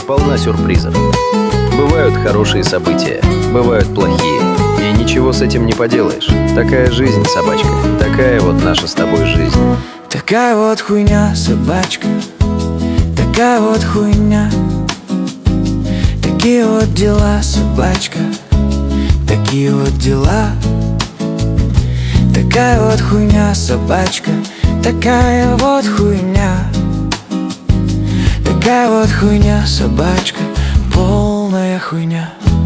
полна сюрпризов. Бывают хорошие события, бывают плохие. И ничего с этим не поделаешь. Такая жизнь, собачка. Такая вот наша с тобой жизнь. Такая вот хуйня, собачка. Такая вот хуйня. Такие вот дела, собачка. Такие вот дела. Такая вот хуйня, собачка. Такая вот хуйня. Такая вот хуйня, собачка. Полная хуйня.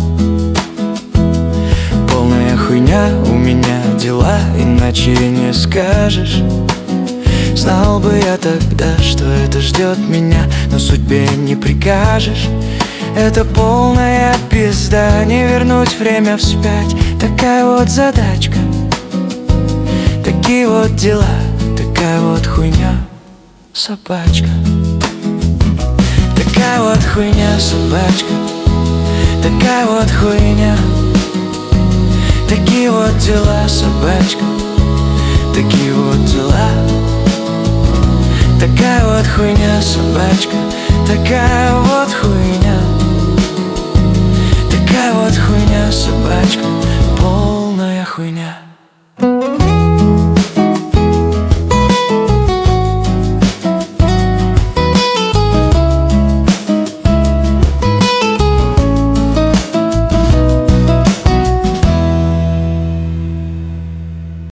Полная хуйня, у меня дела, иначе не скажешь. Знал бы я тогда, что это ждет меня, но судьбе не прикажешь. Это полная пизда, не вернуть время вспять. Такая вот задачка. Такие вот дела. Такая вот хуйня, собачка. Такая вот хуйня, собачка. Такая вот хуйня. Такие вот дела, собачка. Такие вот дела. Такая вот хуйня, собачка. Такая вот хуйня. Такая вот хуйня, собачка. Полная хуйня.